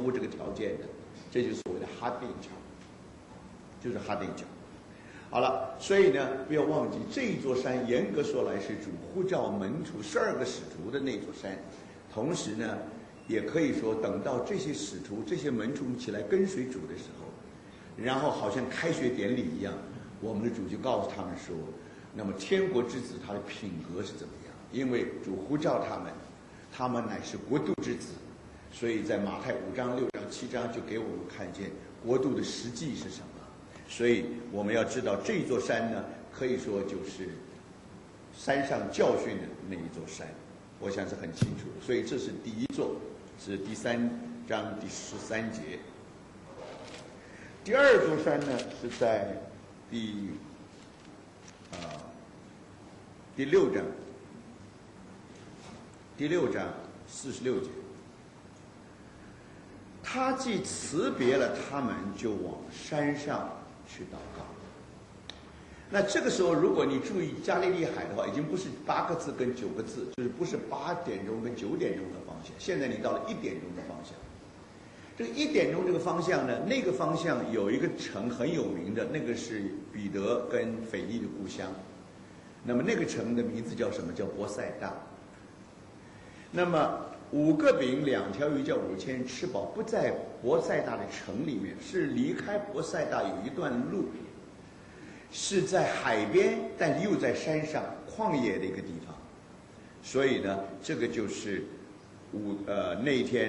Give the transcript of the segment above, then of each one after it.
乎这个条件的，这就是所谓的哈定桥，就是哈定桥。好了，所以呢，不要忘记这一座山，严格说来是主呼召门徒12个使徒的那座山，同时呢，也可以说等到这些使徒、这些门徒起来跟随主的时候，然后好像开学典礼一样，我们的主就告诉他们说，那么天国之子他的品格是怎么样？因为主呼召他们，他们乃是国度之子，所以在马太5章、6章、7章就给我们看见国度的实际是什么。所以我们要知道这座山呢，可以说就是山上教训的那一座山，我想是很清楚的。所以这是第一座，是第3章第13节。第二座山呢是在第6章，第6章46节。他既辞别了他们，就往山上去祷告。那这个时候，如果你注意加利利海的话，已经不是8个字跟9个字，就是不是8点钟跟9点钟的方向。现在你到了1点钟的方向。这个1点钟这个方向呢，那个方向有一个城很有名的，那个是彼得跟腓利的故乡。那么那个城的名字叫什么？叫伯赛大。那么5个饼2条鱼叫5000人吃饱，不在伯赛大的城里面，是离开伯赛大有一段路，是在海边，但又在山上旷野的一个地方。所以呢，这个就是那一天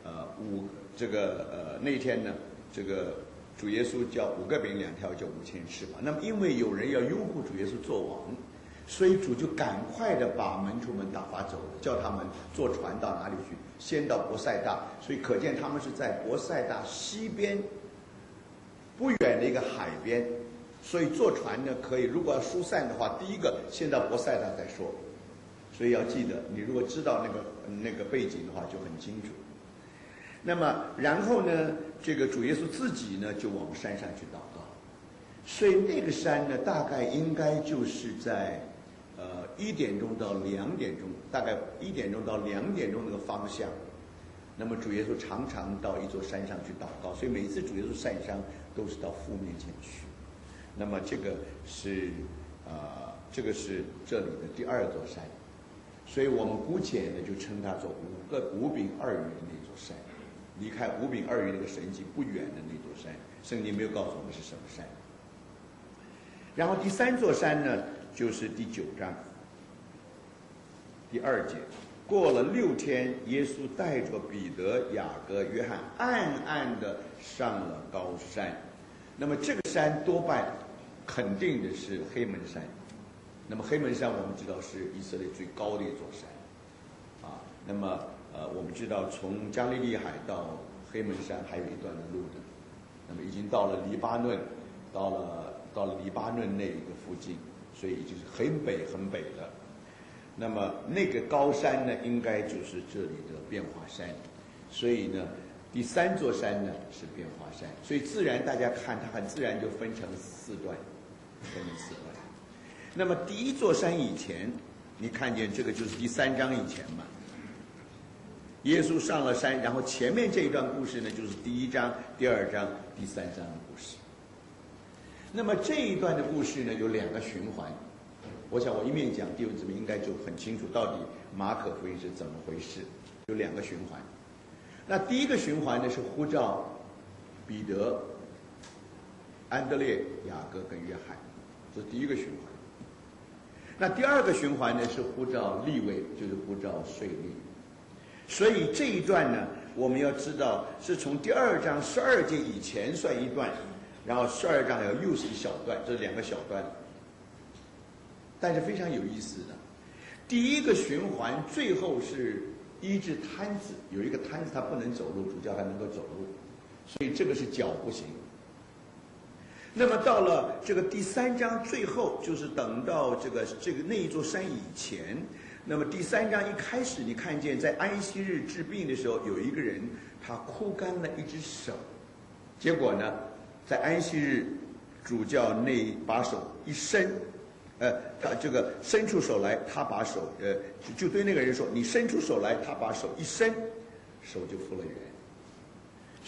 那一天呢，这个主耶稣叫5个饼2条叫5000人吃饱。那么因为有人要拥护主耶稣做王，所以主就赶快的把门徒们打发走了，叫他们坐船到哪里去？先到伯赛大。所以可见他们是在伯赛大西边不远的一个海边，所以坐船呢可以，如果要疏散的话，第一个先到伯赛大再说。所以要记得，你如果知道那个背景的话，就很清楚。那么然后呢，这个主耶稣自己呢就往山上去祷告。所以那个山呢，大概应该就是在1点钟到2点钟，大概1点钟到2点钟那个方向。那么主耶稣常常到一座山上去祷告，所以每次主耶稣上山都是到父面前去。那么这个是这里的第2座山，所以我们姑且呢就称它做5饼2鱼的那座山，离开5饼2鱼那个神迹不远的那座山。圣经没有告诉我们是什么山。然后第3座山呢，就是第9章第2节。过了6天，耶稣带着彼得、雅各、约翰暗暗地上了高山。那么这个山多半肯定的是黑门山。那么黑门山我们知道是以色列最高的一座山啊。那么我们知道从加利利海到黑门山还有一段的路的。那么已经到了黎巴嫩，到了黎巴嫩那个附近，所以已经是很北了。那么那个高山呢，应该就是这里的变化山。所以呢，第3座山呢是变化山。所以自然大家看它很自然就分成4段。那么第1座山以前，你看见这个就是第3章以前嘛。耶稣上了山，然后前面这一段故事呢，就是第1章、第2章、第3章的故事。那么这一段的故事呢，有2个循环。我想我一面讲，弟兄姊妹应该就很清楚到底马可福音是怎么回事。有2个循环。那第一个循环呢是呼召彼得、安德烈、雅各跟约翰，这是第一个循环。那第2个循环呢是呼召利未，就是呼召税吏。所以这一段呢，我们要知道是从第2章12节以前算一段，然后12章又是一小段，这是2个小段。但是非常有意思的，第一个循环最后是医治瘫子，有一个瘫子他不能走路，主教他能够走路，所以这个是脚不行。那么到了这个第3章最后，就是等到这个那一座山以前，那么第3章一开始，你看见在安息日治病的时候，有一个人他枯干了一只手，结果呢，在安息日主教那把手一伸。他这个伸出手来，他把手就对那个人说：“你伸出手来。”他把手一伸，手就复了原。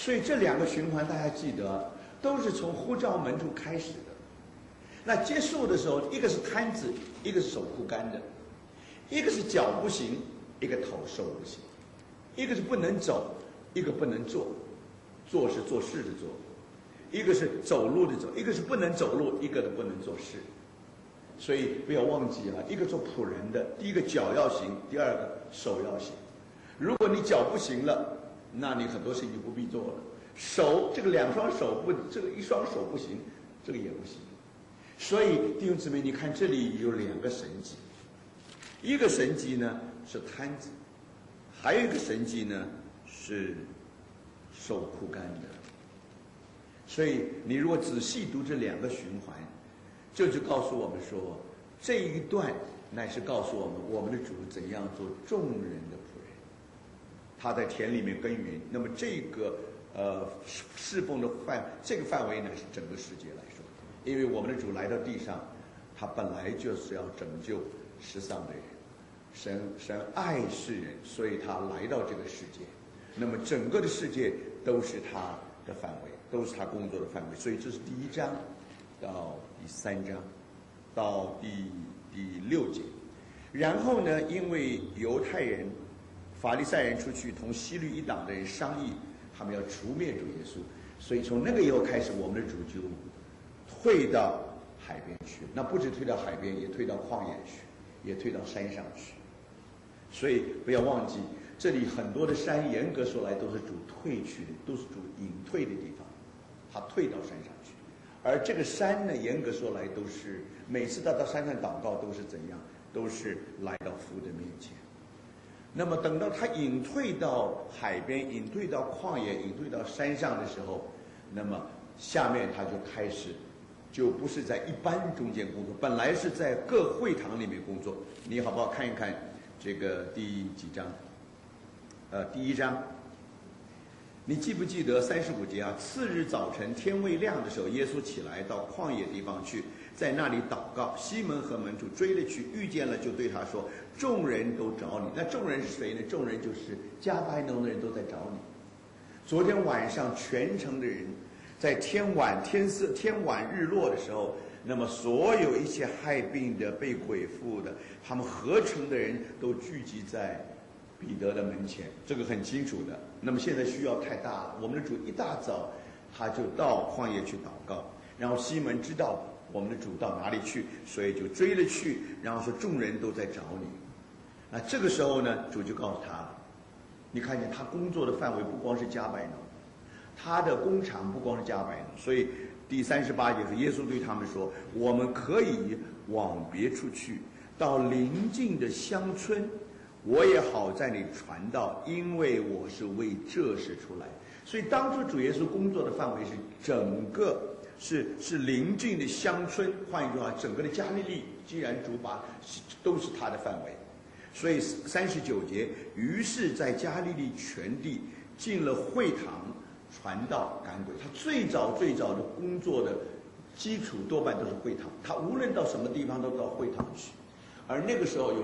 所以这2个循环大家记得，都是从呼召门徒开始的。那结束的时候，一个是摊子，一个是手枯干的，一个是脚不行，一个头手不行，一个是不能走，一个不能坐，坐是做事的坐，一个是走路的走，一个是不能走路，一个的不能做事。所以不要忘记啊，一个做仆人的，第一个脚要行，第二个手要行。如果你脚不行了，那你很多事情就不必做了。手这个2双手不，这个1双手不行，这个也不行。所以弟兄姊妹，你看这里有2个神迹，一个神迹呢是摊子，还有一个神迹呢是手枯干的。所以你如果仔细读这2个循环，这就告诉我们说，这一段乃是告诉我们的主怎样做众人的仆人。他在田里面耕耘，那么这个侍奉的这个范围呢是整个世界来说，因为我们的主来到地上，他本来就是要拯救失丧的人，神爱世人，所以他来到这个世界，那么整个的世界都是他的范围，都是他工作的范围。所以这是第1章到第3章到第6节。然后呢，因为犹太人法利赛人出去同希律一党的人商议，他们要除灭主耶稣，所以从那个以后开始，我们的主就退到海边去。那不止退到海边，也退到旷野去，也退到山上去。所以不要忘记，这里很多的山，严格说来都是主退去的，都是主隐退的地方，他退到山上去。而这个山呢，严格说来都是每次他到山上祷告都是怎样，都是来到父的面前。那么等到他隐退到海边，隐退到旷野，隐退到山上的时候，那么下面他就开始，就不是在一般中间工作，本来是在各会堂里面工作。你好不好看一看这个第几章？第1章。你记不记得35节啊？次日早晨天未亮的时候，耶稣起来到旷野地方去，在那里祷告。西门和门徒追了去，遇见了就对他说：众人都找你。那众人是谁呢？众人就是加百农的人都在找你。昨天晚上全城的人，在天晚日落的时候，那么所有一切害病的、被鬼附的，他们合成的人都聚集在彼得的门前，这个很清楚的。那么现在需要太大了，我们的主一大早他就到旷野去祷告，然后西门知道我们的主到哪里去，所以就追了去，然后说众人都在找你。那这个时候呢，主就告诉他，你看见他工作的范围不光是加百农，他的工厂不光是加百农，所以第38节是耶稣对他们说，我们可以往别处去，到邻近的乡村，我也好在你传道，因为我是为这事出来。所以当初主耶稣工作的范围是整个是邻近的乡村，换一句话，整个的加利利，既然主把都是他的范围，所以39节，于是在加利利全地进了会堂，传道赶鬼。他最早的工作的基础多半都是会堂，他无论到什么地方都到会堂去。而那个时候有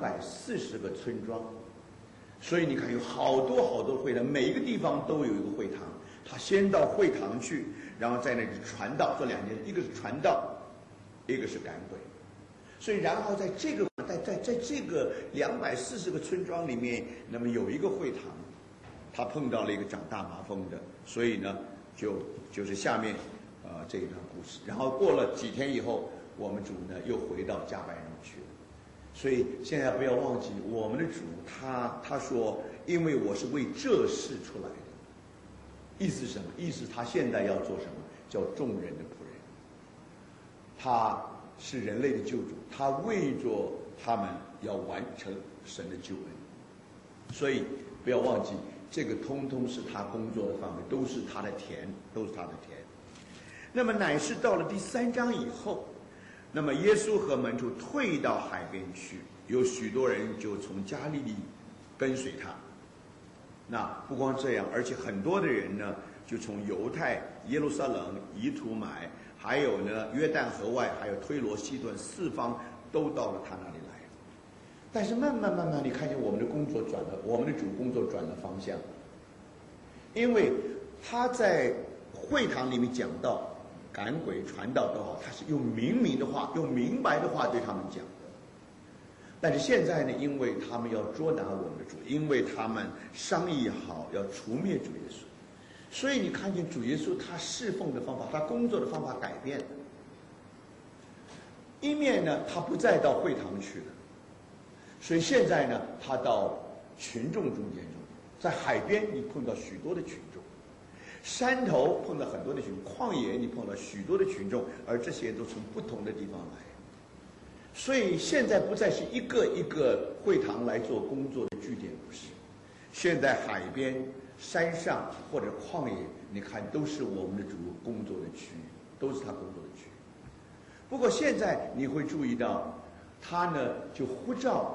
240个村庄，所以你看有好多会堂，每一个地方都有一个会堂。他先到会堂去，然后在那里传道，做2件事，一个是传道，一个是赶鬼。所以然后在这个240个村庄里面，那么有一个会堂，他碰到了一个长大麻风的，所以呢就是下面这一段故事。然后过了几天以后，我们主呢又回到加百农去了。所以现在不要忘记，我们的主他说，因为我是为这事出来的。意思是什么？意思他现在要做什么？叫众人的仆人。他是人类的救主，他为着他们要完成神的救恩。所以不要忘记，这个通通是他工作的范围，都是他的田，都是他的田。那么乃是到了第3章以后，那么耶稣和门徒退到海边去，有许多人就从加利利跟随他。那不光这样，而且很多的人呢，就从犹太、耶路撒冷、以土买，还有呢约旦河外，还有推罗、西顿四方，都到了他那里来。但是慢慢，你看见我们的工作转了，我们的主工作转了方向，因为他在会堂里面讲道、赶鬼、传道都好，他是用明的话、用明白的话对他们讲的。但是现在呢，因为他们要捉拿我们的主，因为他们商议好要除灭主耶稣，所以你看见主耶稣他侍奉的方法、他工作的方法改变了。一面呢，他不再到会堂去了，所以现在呢，他到群众中间中，在海边你碰到许多的群众，山头碰到很多的群众，旷野你碰到许多的群众，而这些都从不同的地方来。所以现在不再是一个一个会堂来做工作的据点，不是。现在海边、山上或者旷野，你看都是我们的主工作的区域，都是他工作的区域。不过现在你会注意到，他呢就呼召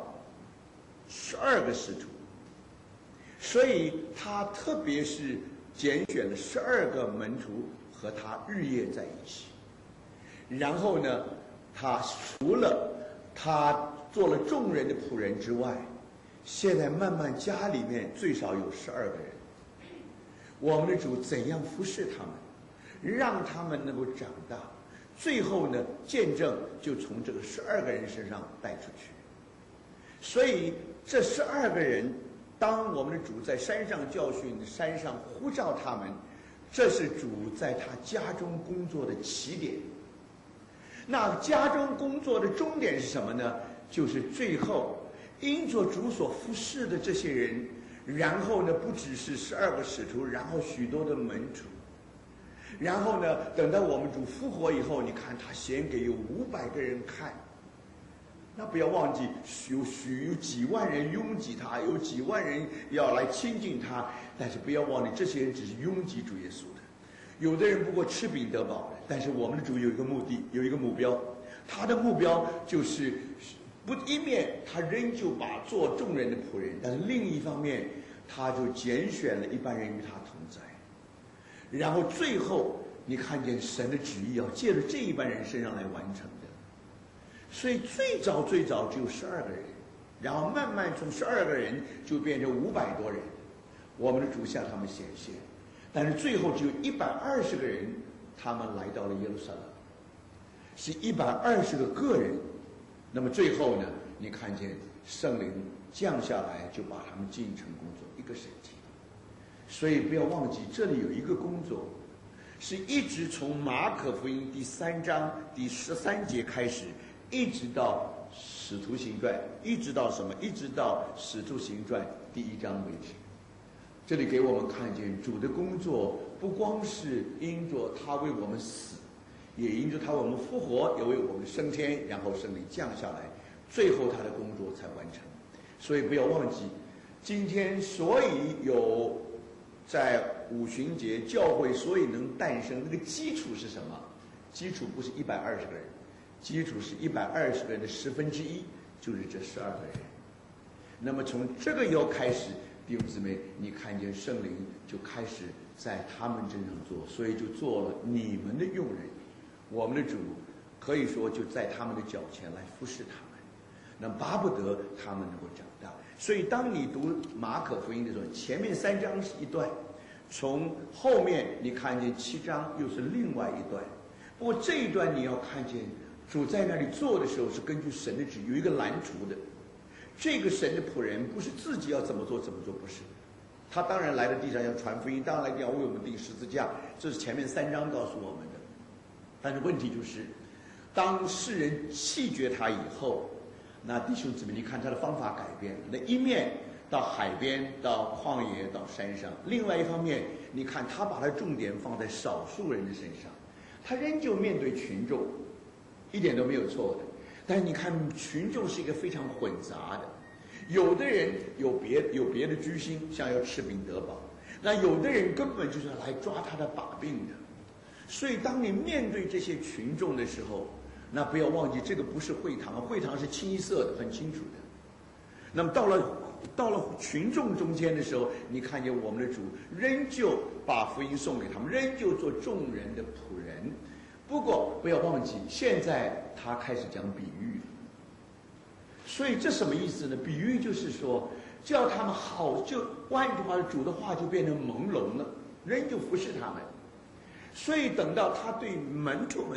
12个使徒，所以他特别是拣选了12个门徒和他日夜在一起。然后呢，他除了他做了众人的仆人之外，现在慢慢家里面最少有12个人。我们的主怎样服侍他们，让他们能够长大，最后呢，见证就从这个12个人身上带出去。所以这12个人，当我们的主在山上教训、山上呼召他们，这是主在他家中工作的起点。那家中工作的终点是什么呢？就是最后因着主所服侍的这些人，然后呢，不只是12个使徒，然后许多的门徒，然后呢，等到我们主复活以后，你看他显给有500个人看。那不要忘记有几万人拥挤他，有几万人要来亲近他，但是不要忘记这些人只是拥挤主耶稣的。有的人不过吃饼得饱的，但是我们的主有一个目的，有一个目标，他的目标就是不一面他仍旧把做众人的仆人，但是另一方面他就拣选了一般人与他同在。然后最后你看见神的旨意要借着这一般人身上来完成的。所以最早只有12个人，然后慢慢从12个人就变成500多人，我们的主向他们显现。但是最后只有120个人，他们来到了耶路撒冷，是120个个人。那么最后呢，你看见圣灵降下来，就把他们进城工作，一个身体。所以不要忘记，这里有一个工作，是一直从马可福音第3章第13节开始，一直到使徒行传，一直到什么？一直到使徒行传第1章为止。这里给我们看见主的工作，不光是因着他为我们死，也因着他为我们复活，也为我们升天，然后圣灵降下来，最后他的工作才完成。所以不要忘记，今天所以有在五旬节教会所以能诞生，那个基础是什么？基础不是120个人，基础是120个人的1/10，就是这12个人。那么从这个以后开始，弟兄姊妹，你看见圣灵就开始在他们身上做，所以就做了你们的用人。我们的主可以说就在他们的脚前来服侍他们，那巴不得他们能够长大。所以当你读马可福音的时候，前面3章是一段，从后面你看见7章又是另外一段。不过这一段你要看见主在那里做的时候是根据神的旨意，有一个蓝图的。这个神的仆人不是自己要怎么做，不是。他当然来到地上要传福音，当然来要为我们钉十字架，这是前面3章告诉我们的。但是问题就是，当世人弃绝他以后，那弟兄姊妹，你看他的方法改变了。那一面到海边，到旷野，到山上；另外一方面，你看他把他重点放在少数人的身上，他仍旧面对群众，一点都没有错的。但是你看，群众是一个非常混杂的，有的人有别的居心，像要吃饼得饱；那有的人根本就是来抓他的把柄的。所以当你面对这些群众的时候，那不要忘记，这个不是会堂，会堂是清一色的，很清楚的。那么到了群众中间的时候，你看见我们的主仍旧把福音送给他们，仍旧做众人的仆人。不过不要忘记，现在他开始讲比喻。所以这什么意思呢？比喻就是说，叫他们好，就换句话说，主的话就变成朦胧了。 仍旧服侍他们。所以等到他对门徒们